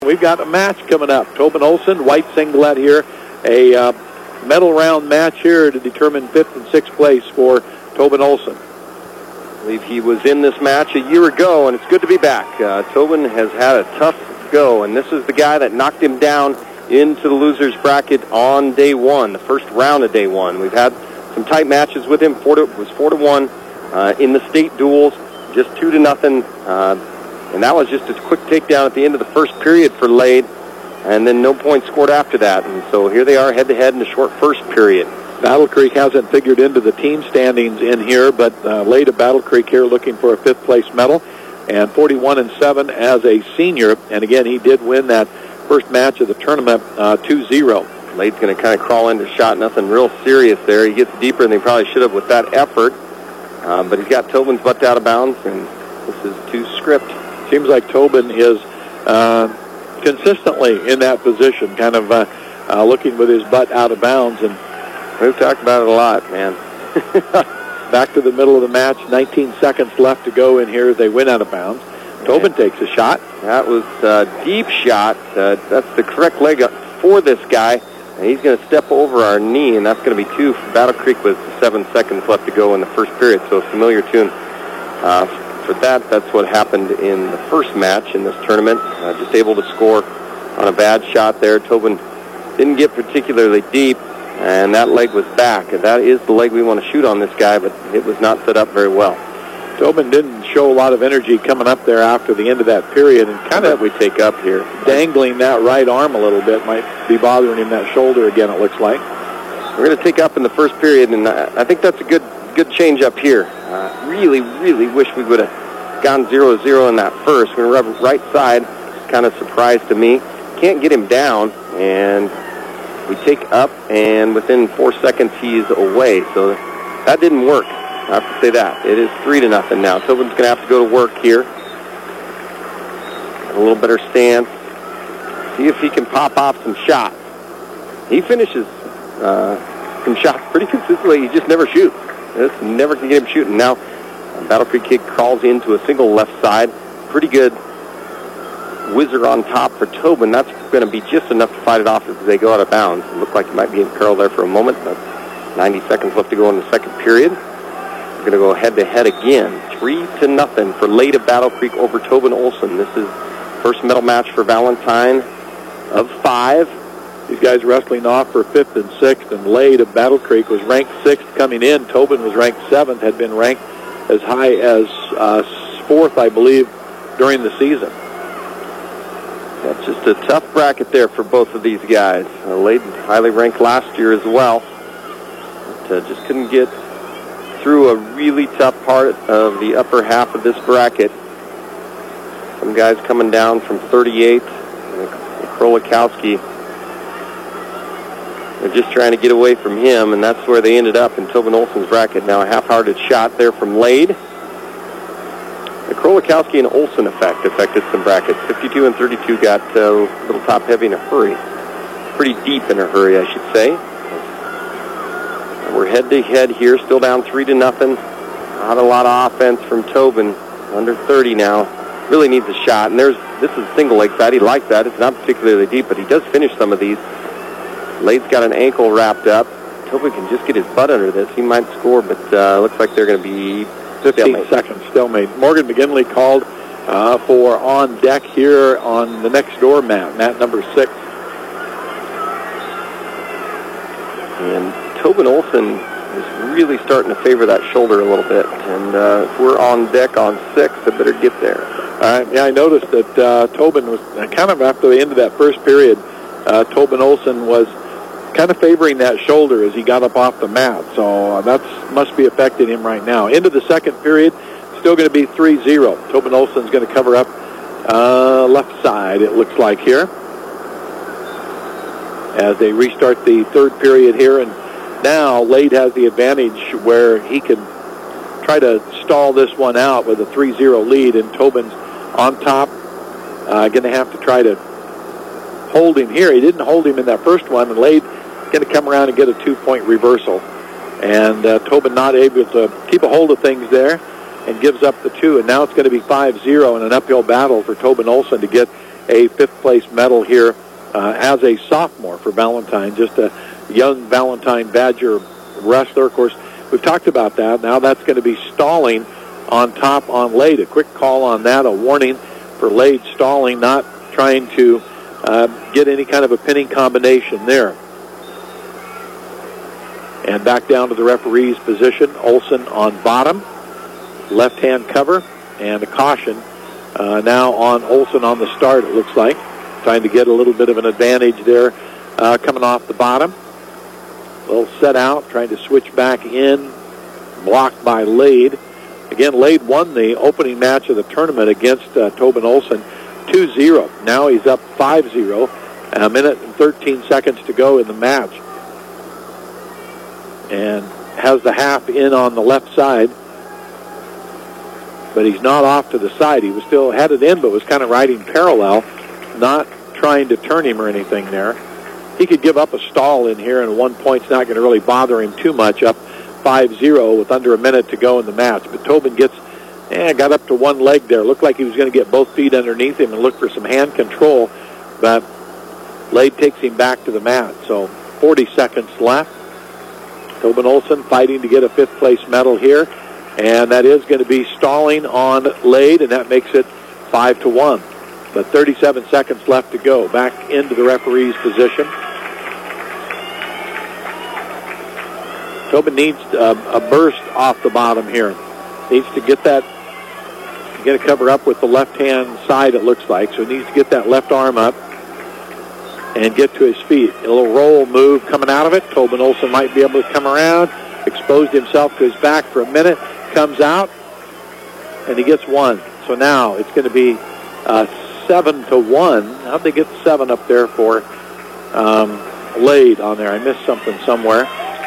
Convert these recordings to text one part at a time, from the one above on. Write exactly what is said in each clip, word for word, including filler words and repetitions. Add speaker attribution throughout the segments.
Speaker 1: We've got a match coming up. Tobin Olson, white singlet here. A uh, medal round match here to determine fifth and sixth place for Tobin Olson.
Speaker 2: I believe he was in this match a year ago, and it's good to be back. Uh, Tobin has had a tough go, and this is the guy that knocked him down into the loser's bracket on day one, the first round of day one. We've had some tight matches with him. Four to, it was four to one uh, in the state duels, just two to nothing. Uh, And that was just a quick takedown at the end of the first period for Lade, and then no points scored after that. And so here they are head-to-head in the short first period.
Speaker 1: Battle Creek hasn't figured into the team standings in here, but uh, Lade of Battle Creek here looking for a fifth-place medal, and forty-one and seven as a senior. And again, he did win that first match of the tournament uh, two zero.
Speaker 2: Lade's going to kind of crawl into shot, nothing real serious there. He gets deeper than he probably should have with that effort, uh, but he's got Tobin's butt out of bounds, and this is to script.
Speaker 1: Seems like Tobin is uh, consistently in that position, kind of uh, uh, looking with his butt out of bounds. And
Speaker 2: we've talked about it a lot, man.
Speaker 1: Back to the middle of the match, nineteen seconds left to go in here as they win out of bounds. Tobin takes a shot.
Speaker 2: That was a deep shot. Uh, that's the correct leg up for this guy. And he's going to step over our knee, and that's going to be two for Battle Creek with seven seconds left to go in the first period. So a familiar tune. Uh, For that, that's what happened in the first match in this tournament. Uh, just able to score on a bad shot there. Tobin didn't get particularly deep, and that leg was back. And that is the leg we want to shoot on this guy, but it was not set up very well.
Speaker 1: Tobin didn't show a lot of energy coming up there after the end of that period, and kind of
Speaker 2: we take up here.
Speaker 1: Dangling that right arm a little bit might be bothering him, that shoulder again, it looks like.
Speaker 2: We're going to take up in the first period, and I think that's a good good change up here. Uh, really, really wish we would have gone zero zero in that first. We're going to rub right side. Kind of surprised to me. Can't get him down, and we take up, and within four seconds he's away. So that didn't work. I have to say that. It is three to nothing now. Tobin's going to have to go to work here. A little better stance. See if he can pop off some shots. He finishes uh, some shots pretty consistently. He just never shoots. It's never can get him shooting. Now, Battle Creek Kid crawls into a single left side. Pretty good whizzer on top for Tobin. That's going to be just enough to fight it off as they go out of bounds. It looked like he might be in peril there for a moment, but ninety seconds left to go in the second period. We're going to go head-to-head again. Three to nothing for Lade of Battle Creek over Tobin Olson. This is first medal match for Valentine of five.
Speaker 1: These guys wrestling off for fifth and sixth, and Lade of Battle Creek was ranked sixth coming in. Tobin was ranked seventh, had been ranked as high as uh, fourth, I believe, during the season.
Speaker 2: That's just a tough bracket there for both of these guys. Uh, Lade highly ranked last year as well, but uh, just couldn't get through a really tough part of the upper half of this bracket. Some guys coming down from thirty-eighth. Krolikowski, they're just trying to get away from him, and that's where they ended up in Tobin Olson's bracket. Now a half-hearted shot there from Lade. The Krolikowski and Olson effect affected some brackets. fifty-two and thirty-two got uh, a little top-heavy in a hurry. Pretty deep in a hurry, I should say. And we're head-to-head here, still down three to nothing. Not a lot of offense from Tobin. Under thirty now. Really needs a shot, and there's this is single leg side. He likes that. It's not particularly deep, but he does finish some of these. Lade's got an ankle wrapped up. Tobin can just get his butt under this. He might score, but uh, looks like they're going to be
Speaker 1: fifteen
Speaker 2: stalemate.
Speaker 1: seconds stalemate. Morgan McGinley called uh, for on deck here on the next door mat, mat number six.
Speaker 2: And Tobin Olson is really starting to favor that shoulder a little bit. And uh, if we're on deck on six, I better get there.
Speaker 1: All right, yeah, I noticed that uh, Tobin was kind of after the end of that first period, uh, Tobin Olson was kind of favoring that shoulder as he got up off the mat. So uh, that must be affecting him right now. Into the second period, still going to be three zero. Tobin Olson's going to cover up uh, left side, it looks like here, as they restart the third period here. And now Lade has the advantage where he can try to stall this one out with a three zero lead, and Tobin's on top. Uh, going to have to try to hold him here. He didn't hold him in that first one, and Lade going to come around and get a two-point reversal. And uh, Tobin not able to keep a hold of things there and gives up the two. And now it's going to be five zero in an uphill battle for Tobin Olson to get a fifth-place medal here uh, as a sophomore for Valentine, just a young Valentine Badger wrestler. Of course, we've talked about that. Now that's going to be stalling on top on Lade. A quick call on that, a warning for Lade stalling, not trying to uh, get any kind of a pinning combination there. And back down to the referee's position. Olson on bottom, left-hand cover, and a caution uh, now on Olson on the start, it looks like. Trying to get a little bit of an advantage there uh, coming off the bottom. A little set out, trying to switch back in, blocked by Lade. Again, Lade won the opening match of the tournament against uh, Tobin Olson two zero. Now he's up five zero. A minute and thirteen seconds to go in the match. And has the half in on the left side. But he's not off to the side. He was still had it in, but was kind of riding parallel, not trying to turn him or anything there. He could give up a stall in here, and one point's not going to really bother him too much, up five zero with under a minute to go in the match. But Tobin gets, eh, got up to one leg there. Looked like he was going to get both feet underneath him and look for some hand control, but Lade takes him back to the mat. So forty seconds left. Tobin Olson fighting to get a fifth-place medal here, and that is going to be stalling on Lade, and that makes it five to one. But thirty-seven seconds left to go. Back into the referee's position. Tobin needs uh, a burst off the bottom here. Needs to get that, get a cover up with the left-hand side, it looks like. So he needs to get that left arm up and get to his feet. A little roll move coming out of it. Tobin Olson might be able to come around, exposed himself to his back for a minute, comes out, and he gets one. So now it's going to be uh, seven to one. How'd they get seven up there for um, Lade on there? I missed something somewhere.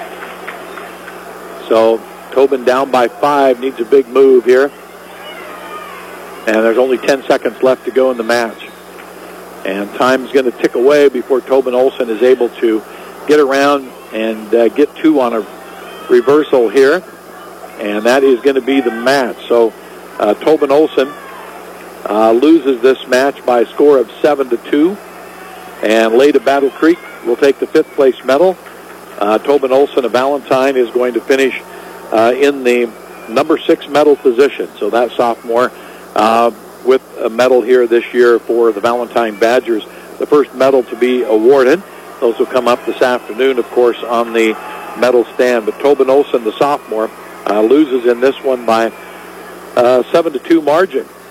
Speaker 1: So Tobin down by five, needs a big move here. And there's only ten seconds left to go in the match. And time's going to tick away before Tobin Olson is able to get around and uh, get two on a reversal here. And that is going to be the match. So uh, Tobin Olson uh, loses this match by a score of seven to two. And Lade of Battle Creek will take the fifth place medal. Uh, Tobin Olson of Valentine is going to finish uh, in the number six medal position. So that sophomore uh, with a medal here this year for the Valentine Badgers. The first medal to be awarded. Those will come up this afternoon, of course, on the medal stand. But Tobin Olson, the sophomore, uh, loses in this one by uh, seven to two margin.